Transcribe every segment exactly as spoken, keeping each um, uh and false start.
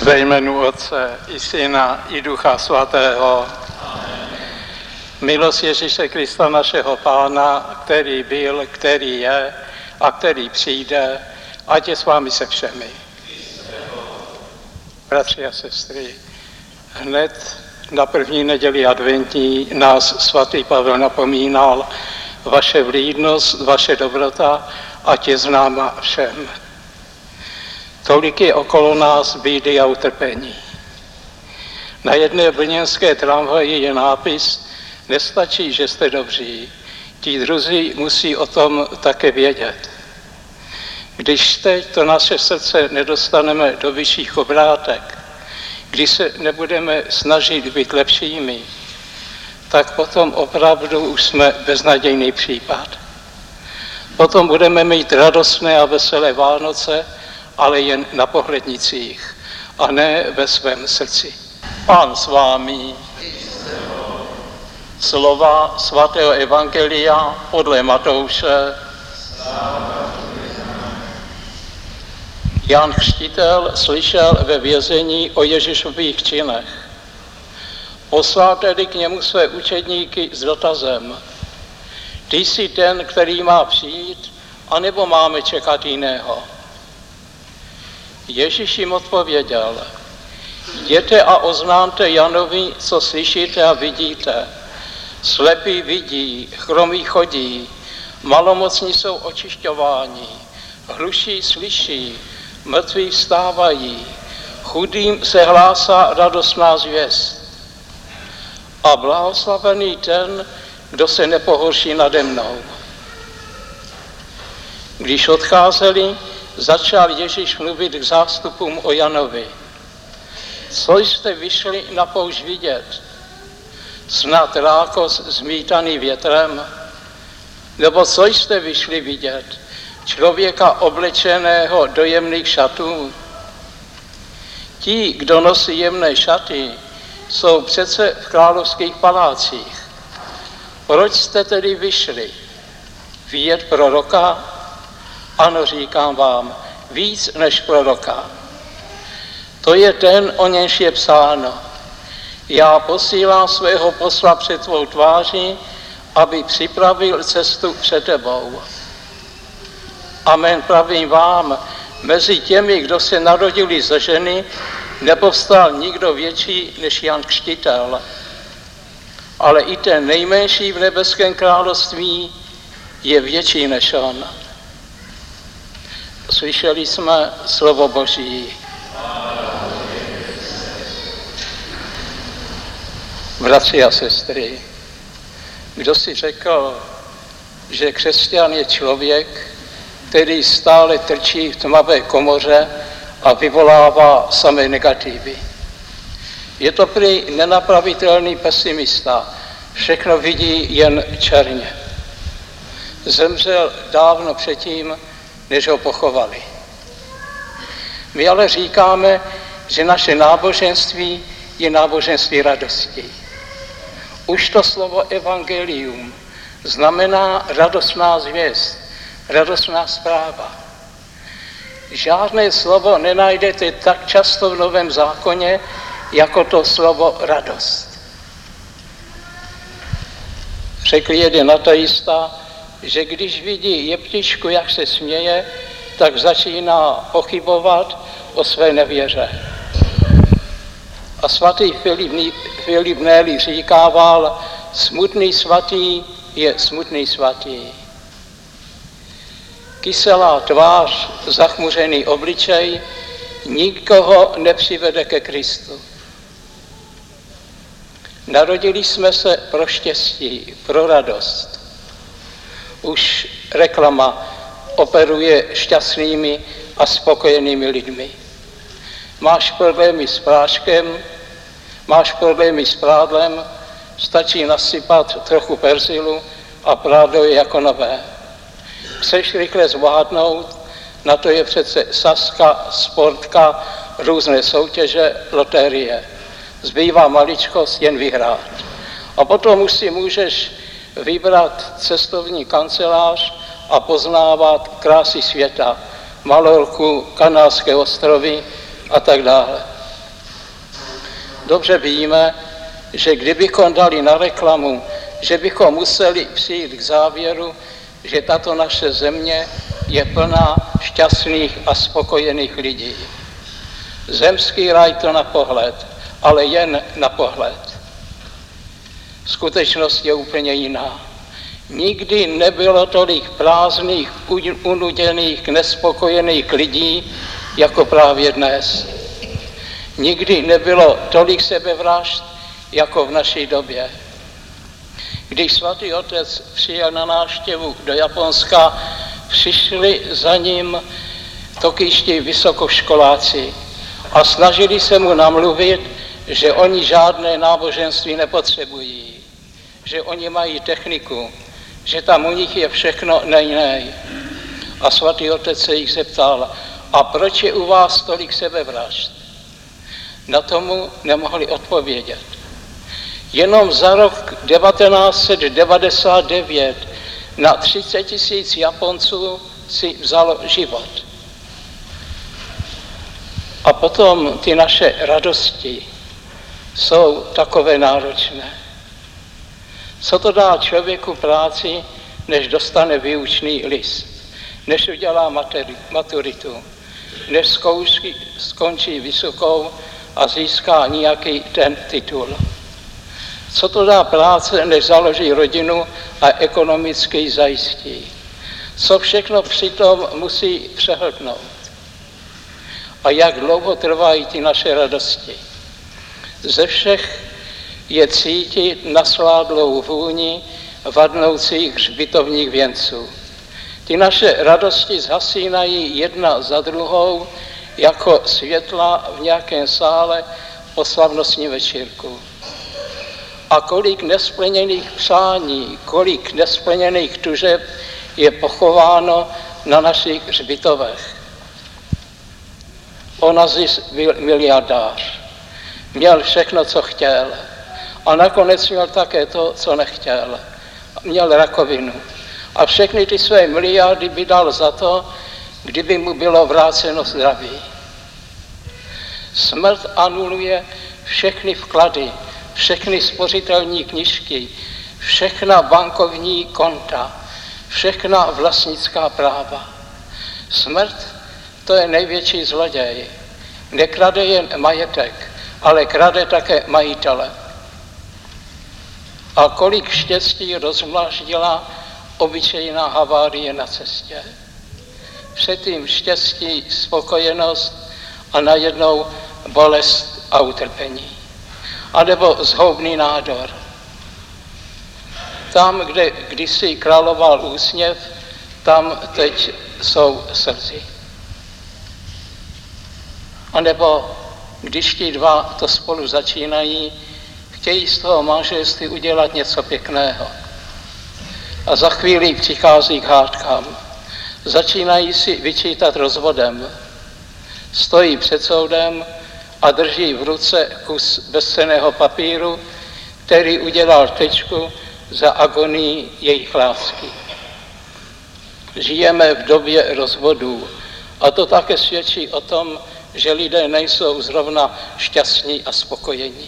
Ve jménu Otce i Syna i Ducha Svatého. Milost Ježíše Krista našeho Pána, který byl, který je a který přijde, ať je s vámi se všemi. Bratři a sestry, hned na první neděli adventní nás svatý Pavel napomínal: vaše vlídnost, vaše dobrota, ať je známa všem. Tolik je okolo nás bídy a utrpení. Na jedné brněnské tramvaji je nápis: nestačí, že jste dobří, ti druzí musí o tom také vědět. Když teď to naše srdce nedostaneme do vyšších obrátek, když se nebudeme snažit být lepšími, tak potom opravdu už jsme beznadějný případ. Potom budeme mít radostné a veselé Vánoce, ale jen na pohlednicích a ne ve svém srdci. Pán s vámi. Slova svatého evangelia podle Matouše. Jan Křtitel slyšel ve vězení o Ježíšových činech. Poslal tedy k němu své učedníky s dotazem: ty jsi ten, který má přijít, anebo máme čekat jiného? Ježíš jim odpověděl: jděte a oznámte Janovi, co slyšíte a vidíte. Slepí vidí, chromí chodí, malomocní jsou očišťováni, hluší slyší, mrtví vstávají, chudým se hlásá radostná zvěst. A blahoslavený ten, kdo se nepohorší nade mnou. Když odcházeli, začal Ježíš mluvit k zástupům o Janovi. Co jste vyšli na poušť vidět? Snad rákos zmítaný větrem? Nebo co jste vyšli vidět? Člověka oblečeného do jemných šatů? Ti, kdo nosí jemné šaty, jsou přece v královských palácích. Proč jste tedy vyšli? Vidět proroka? Ano, říkám vám, víc než proroka. To je ten, o němž je psáno: já posílám svého posla před tvou tváří, aby připravil cestu před tebou. Amen, pravím vám, mezi těmi, kdo se narodili ze ženy, nepovstal nikdo větší než Jan Křtitel. Ale i ten nejmenší v nebeském království je větší než on. Slyšeli jsme slovo Boží. Bratři a sestry, kdo si řekl, že křesťan je člověk, který stále trčí v tmavé komoře a vyvolává samé negativy? Je to prý nenapravitelný pesimista, všechno vidí jen černě. Zemřel dávno předtím, než ho pochovali. My ale říkáme, že naše náboženství je náboženství radosti. Už to slovo evangelium znamená radostná zvěst, radostná zpráva. Žádné slovo nenajdete tak často v Novém zákoně, jako to slovo radost. Řekl jeden ateista, že když vidí jeptičku, jak se směje, tak začíná pochybovat o své nevěře. A svatý Filip, Filip Neli říkával: smutný svatý je smutný svatý. Kyselá tvář, zachmuřený obličej nikoho nepřivede ke Kristu. Narodili jsme se pro štěstí, pro radost. Už reklama operuje šťastnými a spokojenými lidmi. Máš problémy s práškem, máš problémy s prádlem, stačí nasypat trochu perzilu a prádlo je jako nové. Chceš rychle zvládnout, na to je přece sazka, sportka, různé soutěže, loterie. Zbývá maličkost, jen vyhrát. A potom už si můžeš vybrat cestovní kancelář a poznávat krásy světa, Malorku, Kanárské ostrovy a tak dále. dobře víme, že kdybychom dali na reklamu, že bychom museli přijít k závěru, že tato naše země je plná šťastných a spokojených lidí. Zemský raj to na pohled, ale jen na pohled. Skutečnost je úplně jiná. Nikdy nebylo tolik prázdných, unuděných, nespokojených lidí, jako právě dnes. Nikdy nebylo tolik sebevražd, jako v naší době. Když svatý otec přijel na návštěvu do Japonska, přišli za ním tokijští vysokoškoláci a snažili se mu namluvit, že oni žádné náboženství nepotřebují, že oni mají techniku, že tam u nich je všechno nej-nej. A svatý otec se jich zeptal, a proč je u vás tolik sebevražd? Na tomu nemohli odpovědět. Jenom za rok devatenáct set devadesát devět na třicet tisíc Japonců si vzalo život. A potom ty naše radosti jsou takové náročné. Co to dá člověku práci, než dostane výučný list, než udělá materi, maturitu, než zkouší, skončí vysokou a získá nějaký ten titul. Co to dá práce, než založí rodinu a ekonomicky ji zajistí? Co všechno přitom musí přehltnout? A jak dlouho trvají ty naše radosti? Ze všech je cítit nasládlou vůni vadnoucích hřbitovních věnců. Ty naše radosti zhasínají jedna za druhou jako světla v nějakém sále po slavnostním večírku. A kolik nesplněných přání, kolik nesplněných tužeb je pochováno na našich hřbitovech. Onassis byl miliardář. Měl všechno, co chtěl. A nakonec měl také to, co nechtěl. Měl rakovinu. A všechny ty své miliardy by dal za to, kdyby mu bylo vráceno zdraví. Smrt anuluje všechny vklady, všechny spořitelní knížky, všechna bankovní konta, všechna vlastnická práva. Smrt, to je největší zloděj. Nekrade jen majetek, ale krade také majitele. A kolik štěstí rozmlaždila obyčejná havárie na cestě. Předtím štěstí, spokojenost a najednou bolest a utrpení. A nebo zhoubný nádor. Tam, kde kdysi královal úsměv, tam teď jsou slzy. A nebo když ti dva to spolu začínají, chtějí z toho manželství udělat něco pěkného. A za chvíli přichází k hádkám. Začínají si vyčítat rozvodem. Stojí před soudem a drží v ruce kus bezcenného papíru, který udělal tečku za agonii jejich lásky. Žijeme v době rozvodů a to také svědčí o tom, že lidé nejsou zrovna šťastní a spokojení.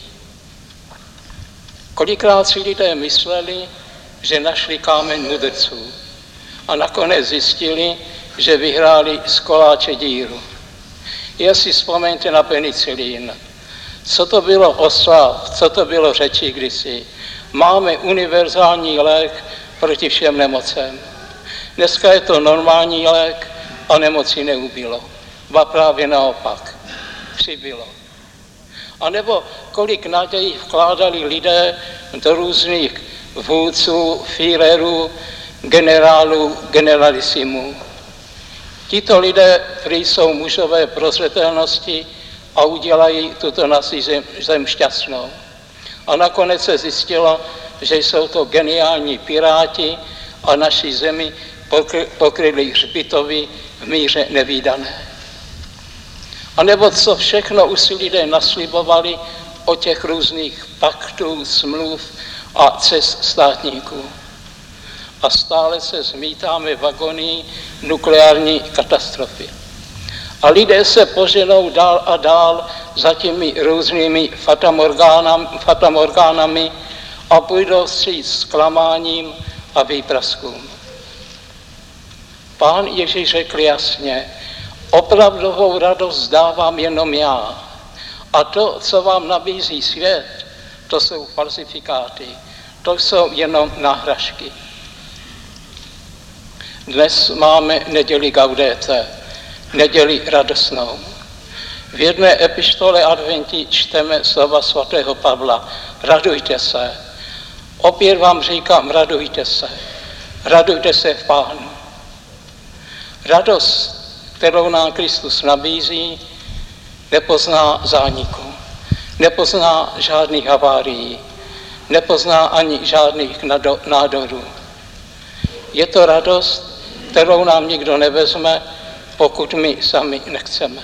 Kolikrát si lidé mysleli, že našli kámen mudrců a nakonec zjistili, že vyhráli z koláče díru. Jestli vzpomeňte na penicilín, co to bylo oslav, co to bylo řeči kdysi. Máme univerzální lék proti všem nemocem. Dneska je to normální lék a nemoci neubylo. Ba právě naopak, přibylo. A nebo kolik nadějí vkládali lidé do různých vůdců, Führerů, generálů, generalissimů. Tito lidé, kteří jsou mužové prozřetelnosti a udělají tuto naši zem, zem šťastnou. A nakonec se zjistilo, že jsou to geniální piráti a naší zemi pokry, pokryli hřbitovy v míře nevídané. A nebo co všechno už si lidé naslibovali o těch různých paktů, smluv a cest státníků. A stále se zmítáme v agonii nukleární katastrofy. A lidé se poženou dál a dál za těmi různými fatamorgánami, fatamorgánami a půjdou vstříc zklamáním a výpraskům. Pán Ježíš řekl jasně, opravdovou radost dávám jenom já. A to, co vám nabízí svět, to jsou falzifikáty, to jsou jenom náhražky. Dnes máme neděli Gaudete, neděli radostnou. V jedné epištole adventi čteme slova svatého Pavla, radujte se. Opět vám říkám, radujte se. Radujte se v Pánu. Radost, kterou nám Kristus nabízí, nepozná zániku, nepozná žádných havárií, nepozná ani žádných nádorů. Je to radost, kterou nám nikdo nevezme, pokud my sami nechceme.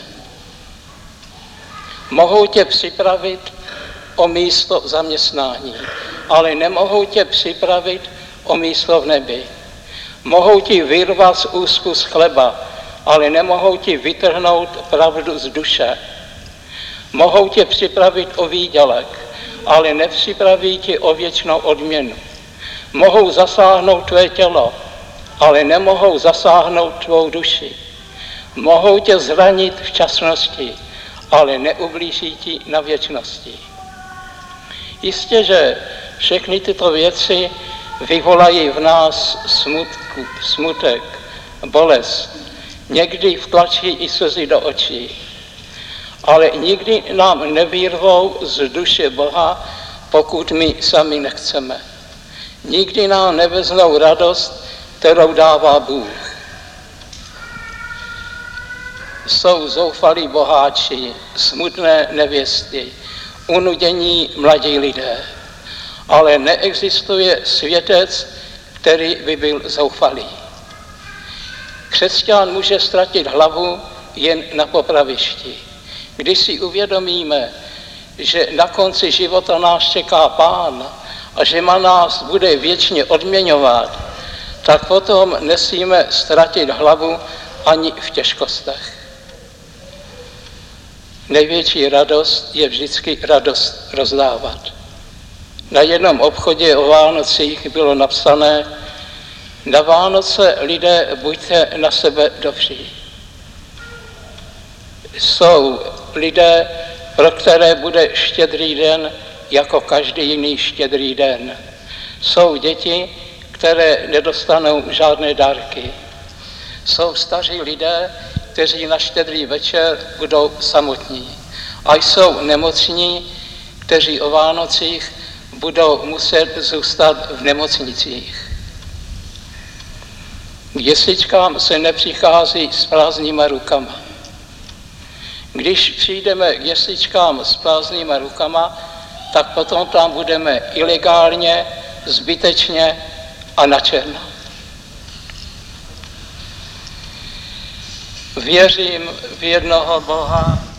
Mohou tě připravit o místo zaměstnání, ale nemohou tě připravit o místo v nebi. Mohou ti vyrvat z úzku z chleba, ale nemohou ti vytrhnout pravdu z duše. Mohou tě připravit o výdělek, ale nepřipraví ti o věčnou odměnu. Mohou zasáhnout tvé tělo, ale nemohou zasáhnout tvou duši. Mohou tě zranit v časnosti, ale neublíží ti na věčnosti. Jistě, že všechny tyto věci vyvolají v nás smutku, smutek, bolest, někdy vtlačí i slzy do očí, ale nikdy nám nevyrvou z duše Boha, pokud my sami nechceme. Nikdy nám neveznou radost, kterou dává Bůh. Jsou zoufalí boháči, smutné nevěsty, unudění mladí lidé, ale neexistuje světec, který by byl zoufalý. Křesťan může ztratit hlavu jen na popravišti. Když si uvědomíme, že na konci života nás čeká Pán a že má nás bude věčně odměňovat, tak potom nesmíme ztratit hlavu ani v těžkostech. Největší radost je vždycky radost rozdávat. Na jednom obchodě o Vánocích bylo napsané: na Vánoce lidé buďte na sebe dobří. Jsou lidé, pro které bude štědrý den jako každý jiný štědrý den. Jsou děti, které nedostanou žádné dárky. Jsou staří lidé, kteří na štědrý večer budou samotní. A jsou nemocní, kteří o Vánocích budou muset zůstat v nemocnicích. K jesličkám se nepřichází s prázdnýma rukama. Když přijdeme k jesličkám s prázdnýma rukama, tak potom tam budeme ilegálně, zbytečně a načerno. Věřím v jednoho Boha,